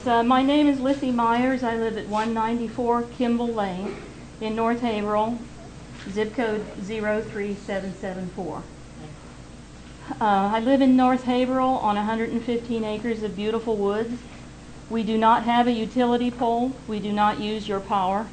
My name is Lissy Myers. I live at 194 Kimball Lane in North Haverhill, zip code 03774. I live in North Haverhill on 115 acres of beautiful woods. We do not have a utility pole. We do not use your power.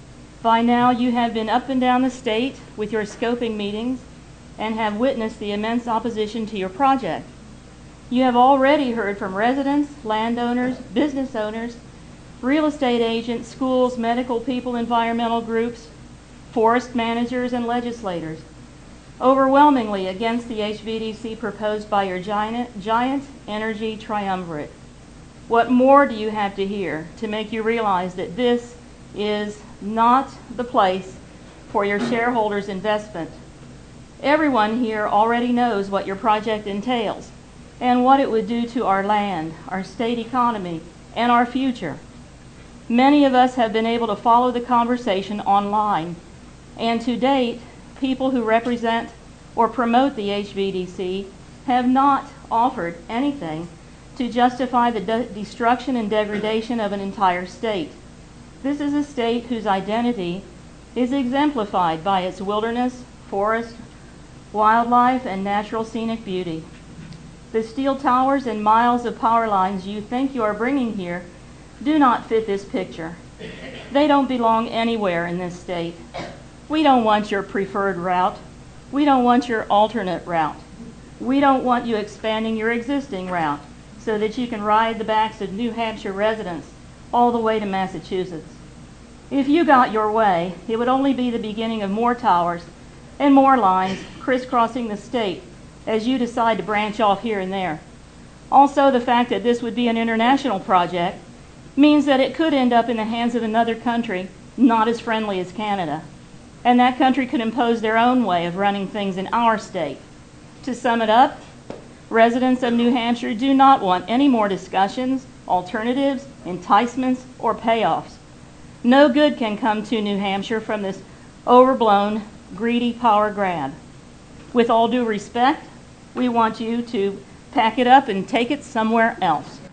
By now you have been up and down the state with your scoping meetings and have witnessed the immense opposition to your project. You have already heard from residents, landowners, business owners, real estate agents, schools, medical people, environmental groups, forest managers, and legislators, overwhelmingly against the HVDC proposed by your giant energy triumvirate. What more do you have to hear to make you realize that this is not the place for your shareholders' investment? Everyone here already knows what your project entails and what it would do to our land, our state economy, and our future. Many of us have been able to follow the conversation online, and to date, people who represent or promote the HVDC have not offered anything to justify the destruction and degradation of an entire state. This is a state whose identity is exemplified by its wilderness, forest, wildlife, and natural scenic beauty. The steel towers and miles of power lines you think you are bringing here do not fit this picture. They don't belong anywhere in this state. We don't want your preferred route. We don't want your alternate route. We don't want you expanding your existing route so that you can ride the backs of New Hampshire residents all the way to Massachusetts. If you got your way, it would only be the beginning of more towers and more lines crisscrossing the state as you decide to branch off here and there. Also, the fact that this would be an international project means that it could end up in the hands of another country not as friendly as Canada. And that country could impose their own way of running things in our state. To sum it up, residents of New Hampshire do not want any more discussions, alternatives, enticements, or payoffs. No good can come to New Hampshire from this overblown, greedy power grab. With all due respect, we want you to pack it up and take it somewhere else.